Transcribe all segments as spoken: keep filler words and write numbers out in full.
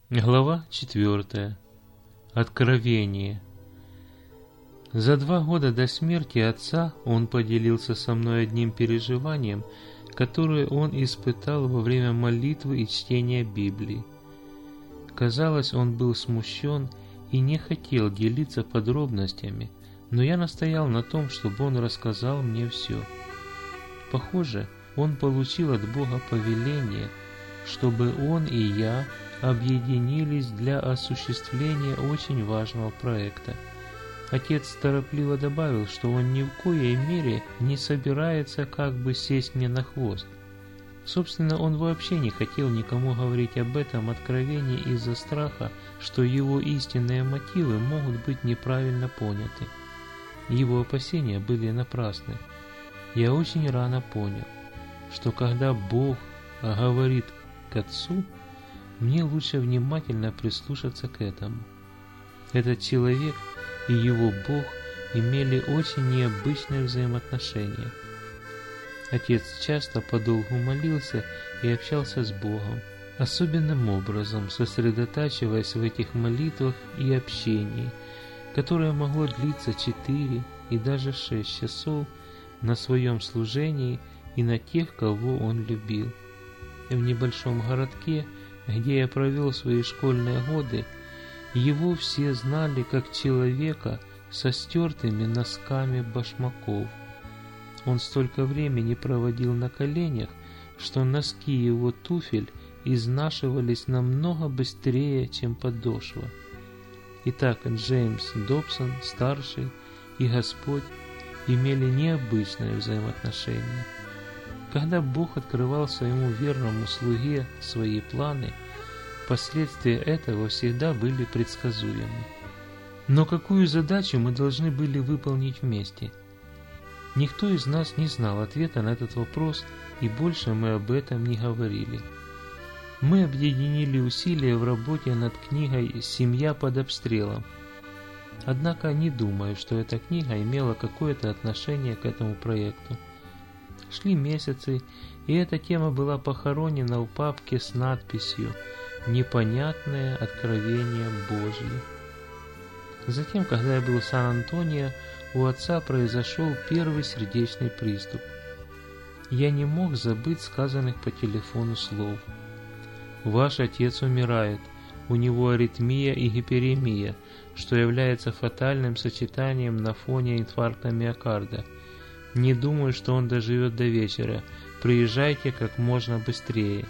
Глава четвертая. Откровение. За два года до смерти отца он поделился со мной одним переживанием, которое он испытал во время молитвы и чтения Библии. Казалось, он был смущен и не хотел делиться подробностями, но я настоял на том, чтобы он рассказал мне все. Похоже, он получил от Бога повеление, чтобы он и я объединились для осуществления очень важного проекта. Отец торопливо добавил, что он ни в коей мере не собирается как бы сесть мне на хвост. Собственно, он вообще не хотел никому говорить об этом откровении из-за страха, что его истинные мотивы могут быть неправильно поняты. Его опасения были напрасны. Я очень рано понял, что когда Бог говорит к Отцу, мне лучше внимательно прислушаться к этому. Этот человек и его Бог имели очень необычные взаимоотношения. Отец часто подолгу молился и общался с Богом, особенным образом сосредотачиваясь в этих молитвах и общении, которое могло длиться четыре и даже шесть часов на своем служении и на тех, кого он любил. В небольшом городке, где я провел свои школьные годы, его все знали как человека со стертыми носками башмаков. Он столько времени проводил на коленях, что носки его туфель изнашивались намного быстрее, чем подошва. Итак, Джеймс Добсон, старший, и Господь имели необычное взаимоотношение. Когда Бог открывал своему верному слуге свои планы, последствия этого всегда были предсказуемы. Но какую задачу мы должны были выполнить вместе? Никто из нас не знал ответа на этот вопрос, и больше мы об этом не говорили. Мы объединили усилия в работе над книгой «Семья под обстрелом». Однако не думаю, что эта книга имела какое-то отношение к этому проекту. Шли месяцы, и эта тема была похоронена в папке с надписью «Непонятное откровение Божье». Затем, когда я был в Сан-Антонио, у отца произошел первый сердечный приступ. Я не мог забыть сказанных по телефону слов. «Ваш отец умирает, у него аритмия и гиперемия, что является фатальным сочетанием на фоне инфаркта миокарда. Не думаю, что он доживет до вечера. Приезжайте как можно быстрее».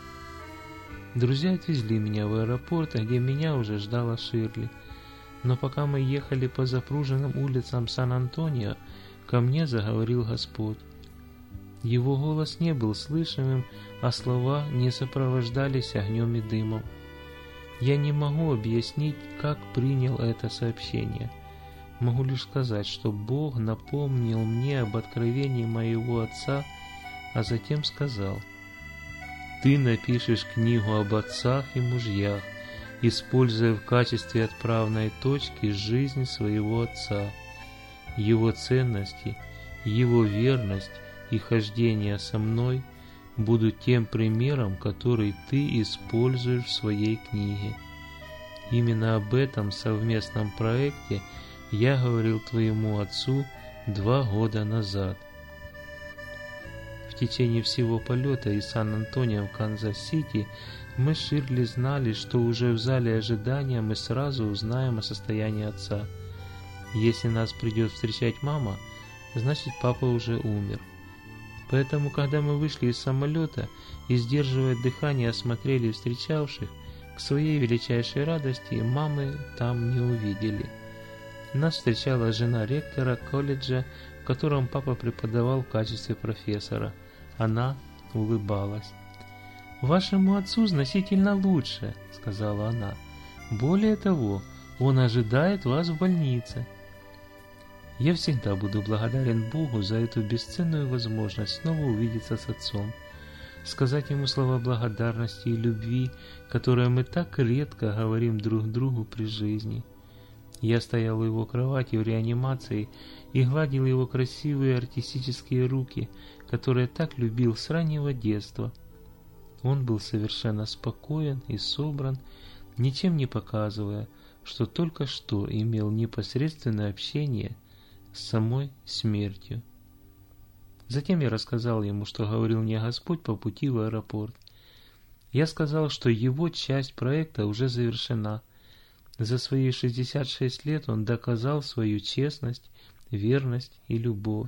Друзья отвезли меня в аэропорт, где меня уже ждала Ширли. Но пока мы ехали по запруженным улицам Сан-Антонио, ко мне заговорил Господь. Его голос не был слышимым, а слова не сопровождались огнем и дымом. Я не могу объяснить, как принял это сообщение. Могу лишь сказать, что Бог напомнил мне об откровении моего отца, а затем сказал: «Ты напишешь книгу об отцах и мужьях, используя в качестве отправной точки жизнь своего отца, его ценности, его верность и хождение со мной будут тем примером, который ты используешь в своей книге. Именно об этом совместном проекте я говорил твоему отцу два года назад». В течение всего полета из Сан-Антонио в Канзас-Сити мы с Ширли знали, что уже в зале ожидания мы сразу узнаем о состоянии отца. Если нас придет встречать мама, значит папа уже умер. Поэтому, когда мы вышли из самолета и, сдерживая дыхание, осмотрели встречавших, к своей величайшей радости мамы там не увидели. Нас встречала жена ректора колледжа, в котором папа преподавал в качестве профессора. Она улыбалась. «Вашему отцу значительно лучше», — сказала она. «Более того, он ожидает вас в больнице». Я всегда буду благодарен Богу за эту бесценную возможность снова увидеться с отцом, сказать ему слова благодарности и любви, которые мы так редко говорим друг другу при жизни. Я стоял у его кровати в реанимации и гладил его красивые артистические руки, которые так любил с раннего детства. Он был совершенно спокоен и собран, ничем не показывая, что только что имел непосредственное общение с самой смертью. Затем я рассказал ему, что говорил мне Господь по пути в аэропорт. Я сказал, что его часть проекта уже завершена. За свои шестьдесят шесть лет он доказал свою честность, верность и любовь.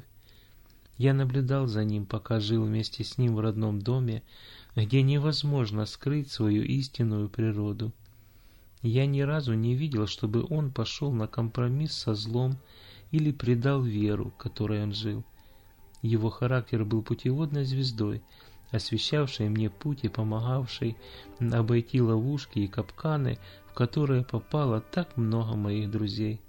Я наблюдал за ним, пока жил вместе с ним в родном доме, где невозможно скрыть свою истинную природу. Я ни разу не видел, чтобы он пошел на компромисс со злом или предал веру, которой он жил. Его характер был путеводной звездой, освещавшей мне путь и помогавшей обойти ловушки и капканы, в которые попало так много моих друзей.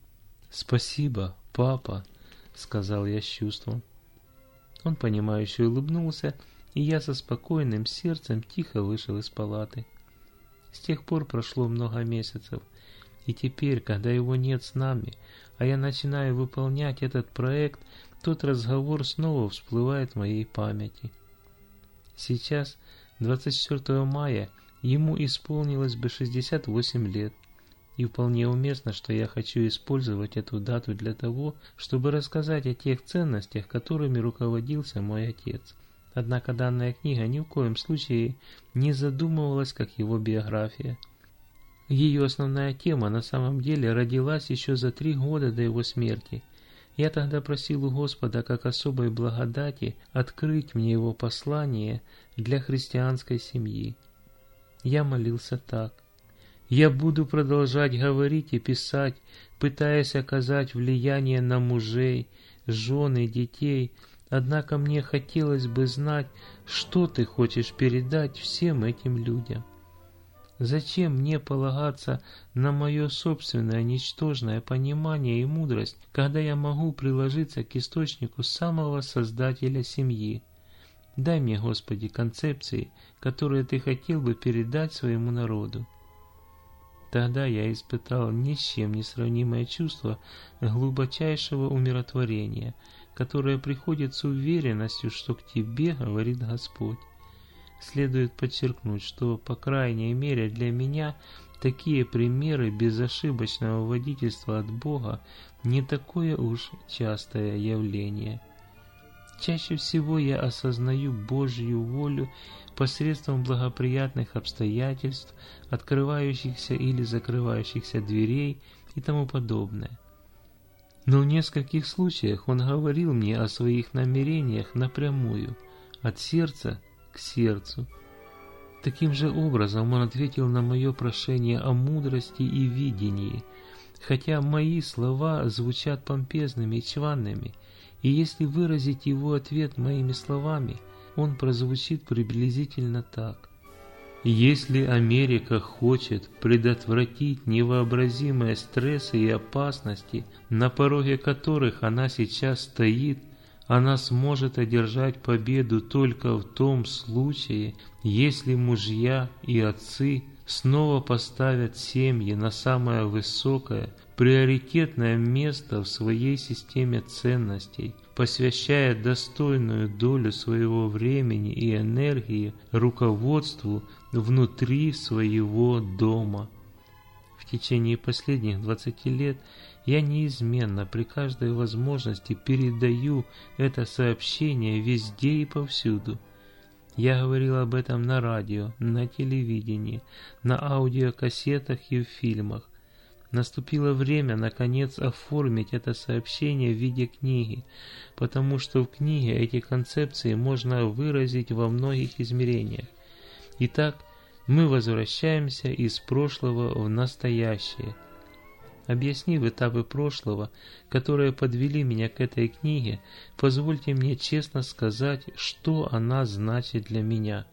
«Спасибо, папа», — сказал я с чувством. Он понимающе улыбнулся, и я со спокойным сердцем тихо вышел из палаты. С тех пор прошло много месяцев, и теперь, когда его нет с нами, а я начинаю выполнять этот проект, тот разговор снова всплывает в моей памяти. Сейчас, двадцать четвёртого мая, ему исполнилось бы шестьдесят восемь лет, и вполне уместно, что я хочу использовать эту дату для того, чтобы рассказать о тех ценностях, которыми руководился мой отец. Однако данная книга ни в коем случае не задумывалась как его биография. Ее основная тема на самом деле родилась еще за три года до его смерти. Я тогда просил у Господа как особой благодати открыть мне его послание для христианской семьи. Я молился так: «Я буду продолжать говорить и писать, пытаясь оказать влияние на мужей, жен и детей, однако мне хотелось бы знать, что ты хочешь передать всем этим людям. Зачем мне полагаться на мое собственное ничтожное понимание и мудрость, когда я могу приложиться к источнику самого Создателя семьи? Дай мне, Господи, концепции, которые ты хотел бы передать своему народу». Тогда я испытал ни с чем не сравнимое чувство глубочайшего умиротворения, которое приходит с уверенностью, что к тебе говорит Господь. Следует подчеркнуть, что, по крайней мере для меня, такие примеры безошибочного водительства от Бога не такое уж частое явление. Чаще всего я осознаю Божью волю посредством благоприятных обстоятельств, открывающихся или закрывающихся дверей и тому подобное. Но в нескольких случаях Он говорил мне о своих намерениях напрямую, от сердца к сердцу. Таким же образом Он ответил на мое прошение о мудрости и видении, хотя мои слова звучат помпезными и чванными, и если выразить Его ответ моими словами, он прозвучит приблизительно так: «Если Америка хочет предотвратить невообразимые стрессы и опасности, на пороге которых она сейчас стоит, она сможет одержать победу только в том случае, если мужья и отцы снова поставят семьи на самое высокое, приоритетное место в своей системе ценностей, посвящая достойную долю своего времени и энергии руководству внутри своего дома». В течение последних двадцати лет я неизменно при каждой возможности передаю это сообщение везде и повсюду. Я говорил об этом на радио, на телевидении, на аудиокассетах и в фильмах. Наступило время, наконец, оформить это сообщение в виде книги, потому что в книге эти концепции можно выразить во многих измерениях. Итак, мы возвращаемся из прошлого в настоящее. Объяснив этапы прошлого, которые подвели меня к этой книге, позвольте мне честно сказать, что она значит для меня.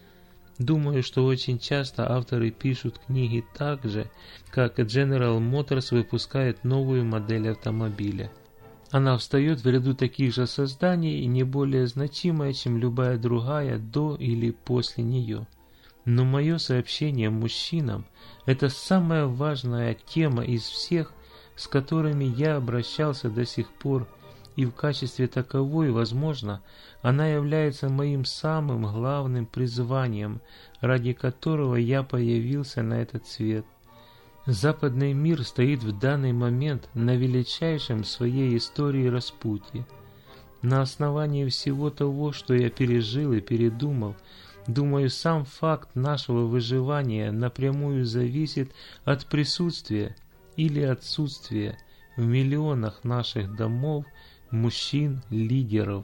Думаю, что очень часто авторы пишут книги так же, как General Motors выпускает новую модель автомобиля. Она встает в ряду таких же созданий и не более значимая, чем любая другая до или после нее. Но мое сообщение мужчинам – это самая важная тема из всех, с которыми я обращался до сих пор, и в качестве таковой, возможно, она является моим самым главным призванием, ради которого я появился на этот свет. Западный мир стоит в данный момент на величайшем в своей истории распутье. На основании всего того, что я пережил и передумал, думаю, сам факт нашего выживания напрямую зависит от присутствия или отсутствия в миллионах наших домов мужчин-лидеров.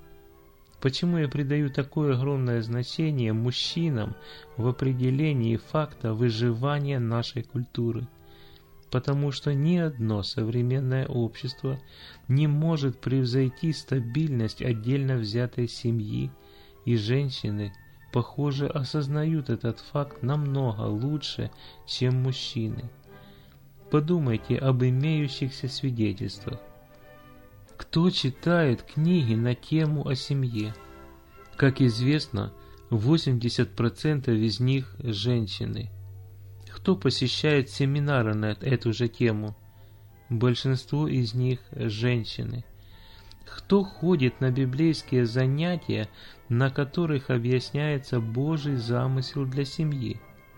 Почему я придаю такое огромное значение мужчинам в определении факта выживания нашей культуры? Потому что ни одно современное общество не может превзойти стабильность отдельно взятой семьи, и женщины, похоже, осознают этот факт намного лучше, чем мужчины. Подумайте об имеющихся свидетельствах. Кто читает книги на тему о семье? Как известно, восемьдесят процентов из них женщины. Кто посещает семинары на эту же тему? Большинство из них женщины. Кто ходит на библейские занятия, на которых объясняется Божий замысел для семьи?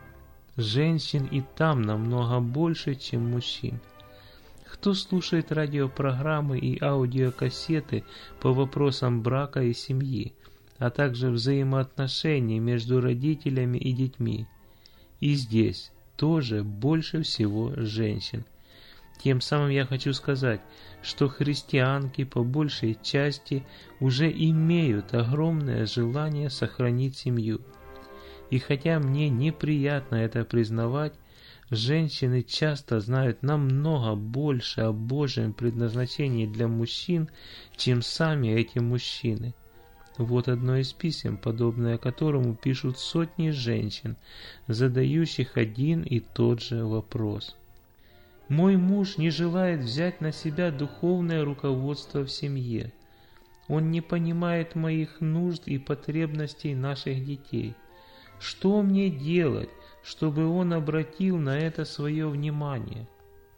Женщин и там намного больше, чем мужчин. Кто слушает радиопрограммы и аудиокассеты по вопросам брака и семьи, а также взаимоотношений между родителями и детьми? И здесь тоже больше всего женщин. Тем самым я хочу сказать, что христианки по большей части уже имеют огромное желание сохранить семью. И хотя мне неприятно это признавать, женщины часто знают намного больше о Божьем предназначении для мужчин, чем сами эти мужчины. Вот одно из писем, подобное которому пишут сотни женщин, задающих один и тот же вопрос. «Мой муж не желает взять на себя духовное руководство в семье. Он не понимает моих нужд и потребностей наших детей. Что мне делать, чтобы он обратил на это свое внимание?»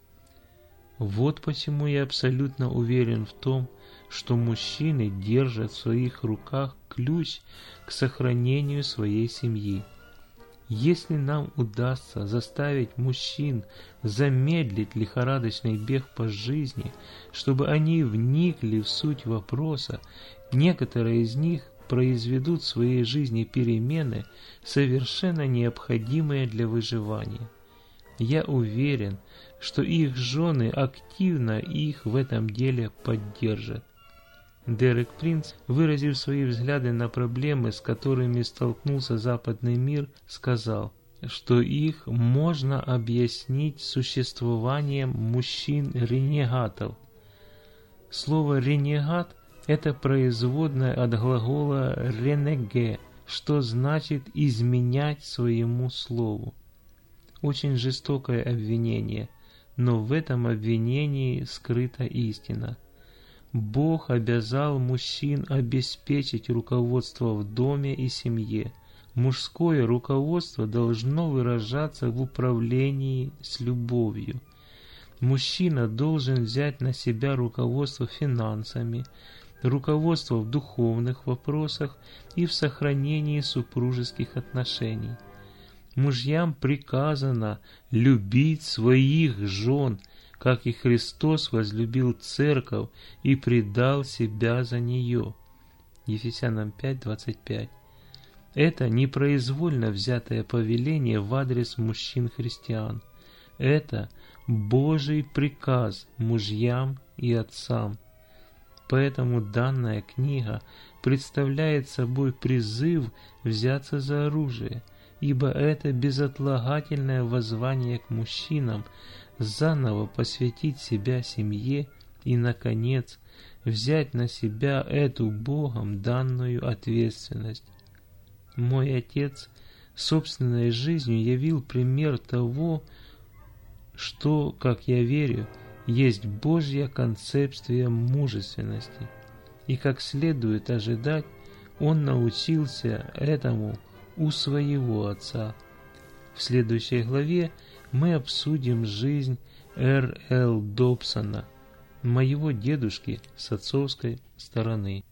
Вот почему я абсолютно уверен в том, что мужчины держат в своих руках ключ к сохранению своей семьи. Если нам удастся заставить мужчин замедлить лихорадочный бег по жизни, чтобы они вникли в суть вопроса, некоторые из них произведут в своей жизни перемены, совершенно необходимые для выживания. Я уверен, что их жены активно их в этом деле поддержат. Дерек Принц, выразив свои взгляды на проблемы, с которыми столкнулся западный мир, сказал, что их можно объяснить существованием мужчин-ренегатов. Слово «ренегат» – это производное от глагола «ренеге», что значит «изменять своему слову». Очень жестокое обвинение, но в этом обвинении скрыта истина. Бог обязал мужчин обеспечить руководство в доме и семье. Мужское руководство должно выражаться в управлении с любовью. Мужчина должен взять на себя руководство финансами, руководство в духовных вопросах и в сохранении супружеских отношений. Мужьям приказано любить своих жен, как и Христос возлюбил церковь и предал себя за нее. Ефесянам пять двадцать пять. Это непроизвольно взятое повеление в адрес мужчин-христиан. Это Божий приказ мужьям и отцам. Поэтому данная книга представляет собой призыв взяться за оружие, ибо это безотлагательное воззвание к мужчинам заново посвятить себя семье и, наконец, взять на себя эту Богом данную ответственность. Мой отец собственной жизнью явил пример того, что, как я верю, есть Божья концепция мужественности, и, как следует ожидать, он научился этому у своего отца. В следующей главе мы обсудим жизнь Эр Л. Добсона, моего дедушки с отцовской стороны.